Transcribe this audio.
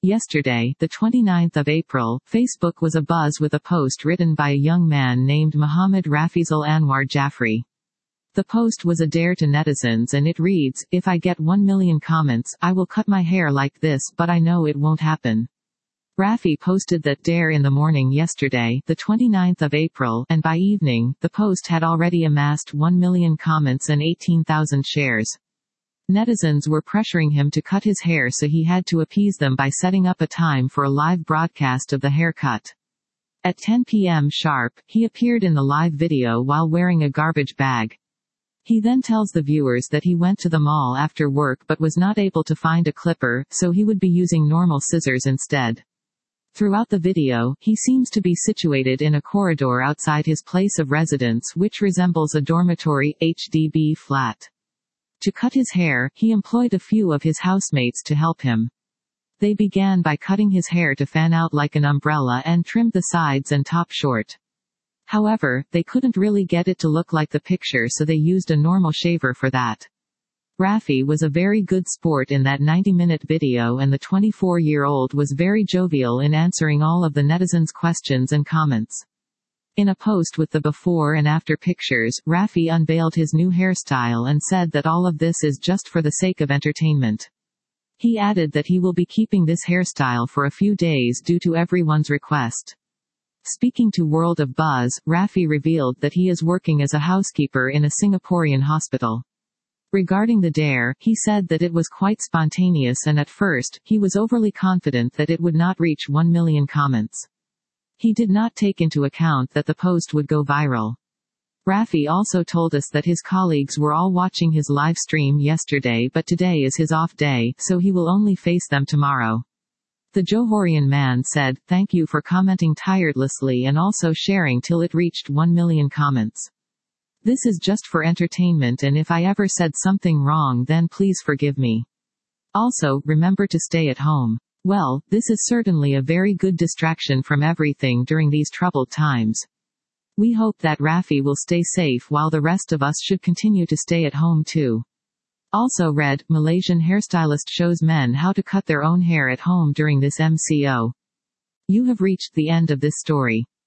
Yesterday, the 29th of April, Facebook was abuzz with a post written by a young man named Mohammed Rafizal Anwar Jaffrey. The post was a dare to netizens and it reads, "If I get 1 million comments, I will cut my hair like this, but I know it won't happen." Rafi posted that dare in the morning yesterday, the 29th of April, and by evening, the post had already amassed 1 million comments and 18,000 shares. Netizens were pressuring him to cut his hair, so he had to appease them by setting up a time for a live broadcast of the haircut. At 10 p.m. sharp, he appeared in the live video while wearing a garbage bag. He then tells the viewers that he went to the mall after work but was not able to find a clipper, so he would be using normal scissors instead. Throughout the video, he seems to be situated in a corridor outside his place of residence, which resembles a dormitory, HDB flat. To cut his hair, he employed a few of his housemates to help him. They began by cutting his hair to fan out like an umbrella and trimmed the sides and top short. However, they couldn't really get it to look like the picture, so they used a normal shaver for that. Rafi was a very good sport in that 90-minute video, and the 24-year-old was very jovial in answering all of the netizens' questions and comments. In a post with the before and after pictures, Rafi unveiled his new hairstyle and said that all of this is just for the sake of entertainment. He added that he will be keeping this hairstyle for a few days due to everyone's request. Speaking to World of Buzz, Rafi revealed that he is working as a housekeeper in a Singaporean hospital. Regarding the dare, he said that it was quite spontaneous and at first, he was overly confident that it would not reach 1 million comments. He did not take into account that the post would go viral. Rafi also told us that his colleagues were all watching his live stream yesterday, but today is his off day, so he will only face them tomorrow. The Johorian man said, "Thank you for commenting tirelessly and also sharing till it reached 1 million comments. This is just for entertainment, and if I ever said something wrong then please forgive me. Also, remember to stay at home." Well, this is certainly a very good distraction from everything during these troubled times. We hope that Rafi will stay safe while the rest of us should continue to stay at home too. Also read, Malaysian hairstylist shows men how to cut their own hair at home during this MCO. You have reached the end of this story.